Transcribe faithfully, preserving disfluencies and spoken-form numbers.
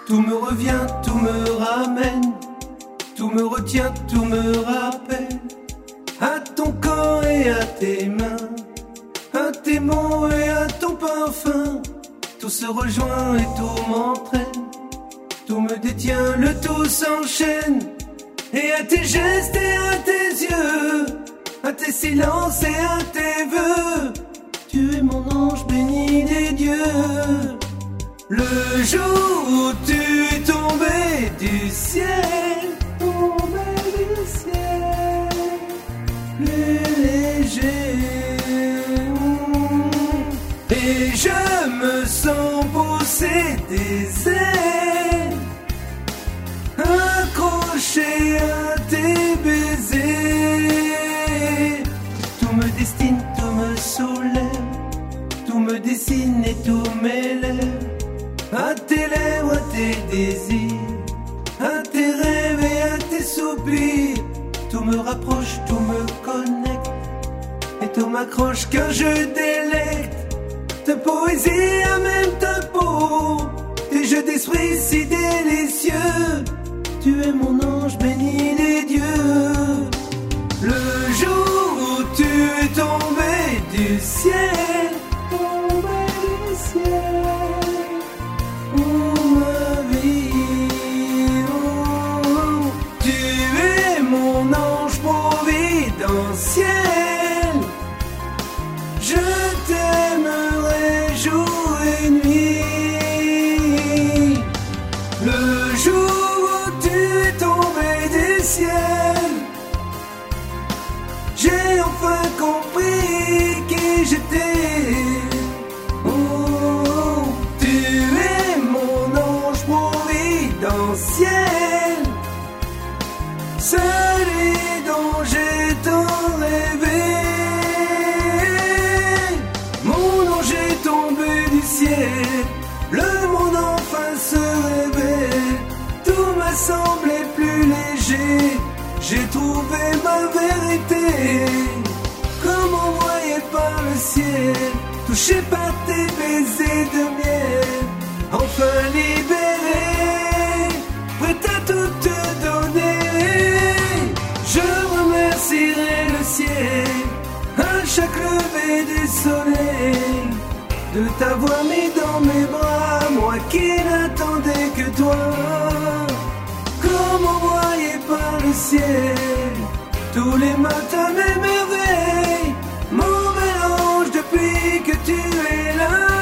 Tout me revient, tout me ramène, tout me retient, tout me rappelle à ton corps et à tes mains, à tes mots et à ton parfum. Tout se rejoint et tout m'entraîne, tout me détient, le tout s'enchaîne. Et à tes gestes et à tes yeux, à tes silences et à tes vœux, tu es mon ange béni des dieux. Le jour où tu es tombé du ciel, tombé du ciel, plus léger, et je me sens pousser des ailes, accroché à tes baisers. Tout me destine, tout me soulève, tout me dessine et tout m'élève à tes lèvres, à tes désirs, à tes rêves et à tes soupirs. Tout me rapproche, tout me connecte, et tout m'accroche car je délecte ta poésie à même ta peau, tes jeux d'esprit si délicieux. Tu es mon ange béni des dieux. Le jour où tu es tombé du ciel, tombé du ciel, oh ma vie, oh, tu es mon ange providentiel. Je t'aimerai jour et nuit. Le jour où tu es tombé du ciel, j'ai enfin compris qui j'étais. Oh, tu es mon ange providentiel, celui dont j'ai tant rêvé. Mon ange est tombé du ciel, le monde enfin se révèle. Tout m'a semblé plus léger, j'ai trouvé ma vérité. Comme envoyé par le ciel, touché par tes baisers de miel, enfin libéré, prêt à tout te donner. Je remercierai le ciel à chaque lever du soleil de t'avoir mis dans mes bras, moi qui n'attendais que toi. Comme envoyé par le ciel, tous les matins m'émerveillent, mon mélange depuis que tu es là.